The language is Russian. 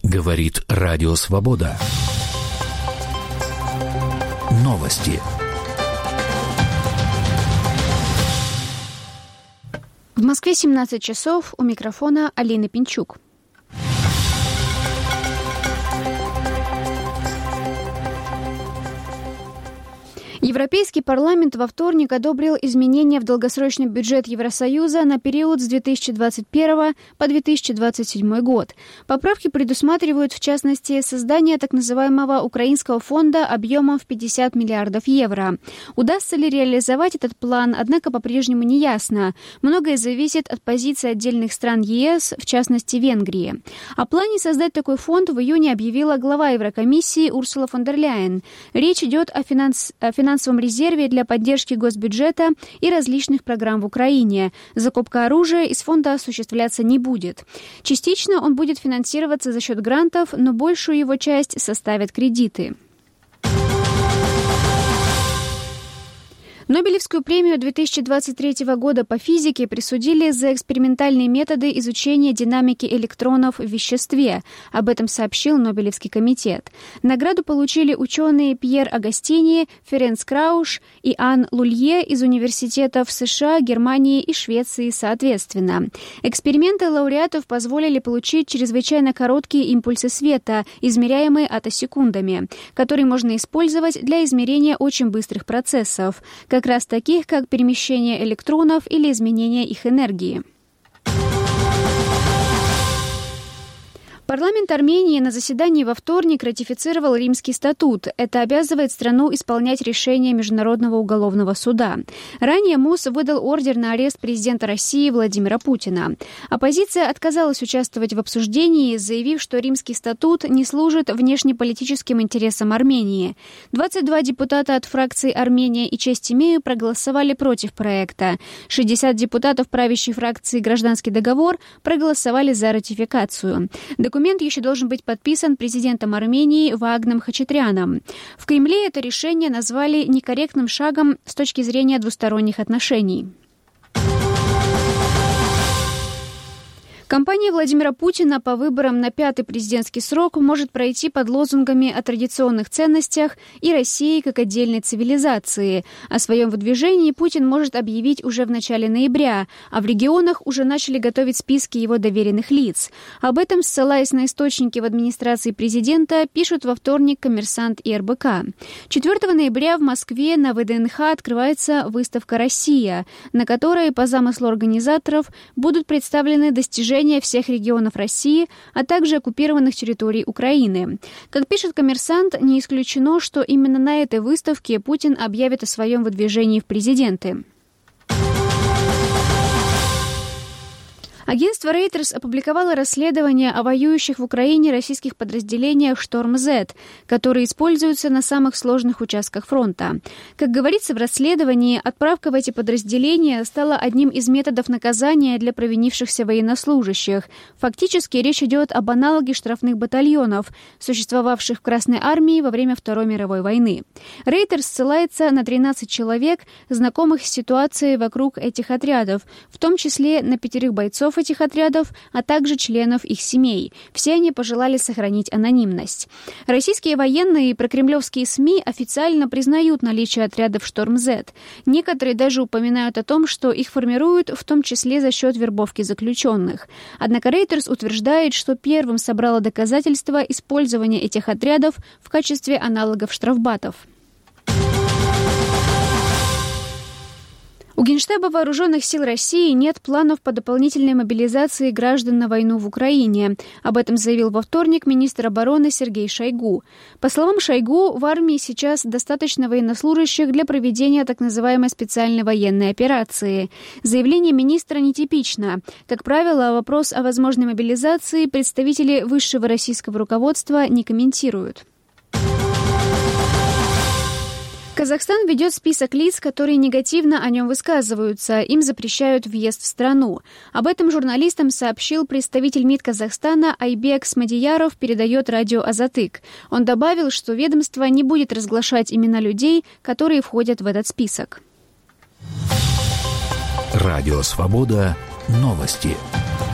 Говорит Радио Свобода. Новости. В Москве 17 часов. У микрофона Алина Пинчук. Европейский парламент во вторник одобрил изменения в долгосрочный бюджет Евросоюза на период с 2021 по 2027 год. Поправки предусматривают, в частности, создание так называемого украинского фонда объемом в 50 миллиардов евро. Удастся ли реализовать этот план, однако по-прежнему не ясно. Многое зависит от позиции отдельных стран ЕС, в частности Венгрии. О плане создать такой фонд в июне объявила глава Еврокомиссии Урсула фон дер Ляйен. Речь идет о финансовом резерве для поддержки госбюджета и различных программ в Украине. Закупка оружия из фонда осуществляться не будет. Частично он будет финансироваться за счет грантов, но большую его часть составят кредиты. Нобелевскую премию 2023 года по физике присудили за экспериментальные методы изучения динамики электронов в веществе. Об этом сообщил Нобелевский комитет. Награду получили ученые Пьер Агостини, Ференц Крауш и Ан Лулье из университетов США, Германии и Швеции соответственно. Эксперименты лауреатов позволили получить чрезвычайно короткие импульсы света, измеряемые атосекундами, которые можно использовать для измерения очень быстрых процессов, как раз таких, как перемещение электронов или изменение их энергии. Парламент Армении на заседании во вторник ратифицировал Римский статут. Это обязывает страну исполнять решения Международного уголовного суда. Ранее МОЗ выдал ордер на арест президента России Владимира Путина. Оппозиция отказалась участвовать в обсуждении, заявив, что Римский статут не служит внешнеполитическим интересам Армении. 22 депутата от фракций «Армения» и «Честь имею» проголосовали против проекта. 60 депутатов правящей фракции «Гражданский договор» проголосовали за ратификацию. Документ еще должен быть подписан президентом Армении Ваагном Хачатряном. В Кремле это решение назвали некорректным шагом с точки зрения двусторонних отношений. Кампания Владимира Путина по выборам на 5-й президентский срок может пройти под лозунгами о традиционных ценностях и России как отдельной цивилизации. О своем выдвижении Путин может объявить уже в начале ноября, а в регионах уже начали готовить списки его доверенных лиц. Об этом, ссылаясь на источники в администрации президента, пишут во вторник «Коммерсант» и РБК. 4 ноября в Москве на ВДНХ открывается выставка «Россия», на которой, по замыслу организаторов, будут представлены достижения всех регионов России, а также оккупированных территорий Украины. Как пишет «Коммерсант», не исключено, что именно на этой выставке Путин объявит о своем выдвижении в президенты. Агентство Reuters опубликовало расследование о воюющих в Украине российских подразделениях «Шторм-Z», которые используются на самых сложных участках фронта. Как говорится в расследовании, отправка в эти подразделения стала одним из методов наказания для провинившихся военнослужащих. Фактически речь идет об аналоге штрафных батальонов, существовавших в Красной армии во время Второй мировой войны. Reuters ссылается на 13 человек, знакомых с ситуацией вокруг этих отрядов, в том числе на 5 бойцов этих отрядов, а также членов их семей. Все они пожелали сохранить анонимность. Российские военные и прокремлевские СМИ официально признают наличие отрядов «Шторм-Z». Некоторые даже упоминают о том, что их формируют в том числе за счет вербовки заключенных. Однако Reuters утверждает, что первым собрало доказательства использования этих отрядов в качестве аналогов штрафбатов. У Генштаба Вооруженных сил России нет планов по дополнительной мобилизации граждан на войну в Украине. Об этом заявил во вторник министр обороны Сергей Шойгу. По словам Шойгу, в армии сейчас достаточно военнослужащих для проведения так называемой специальной военной операции. Заявление министра нетипично. Как правило, вопрос о возможной мобилизации представители высшего российского руководства не комментируют. Казахстан ведет список лиц, которые негативно о нем высказываются. Им запрещают въезд в страну. Об этом журналистам сообщил представитель МИД Казахстана Айбек Смадияров, передает радио «Азатык». Он добавил, что ведомство не будет разглашать имена людей, которые входят в этот список. Радио «Свобода». Новости.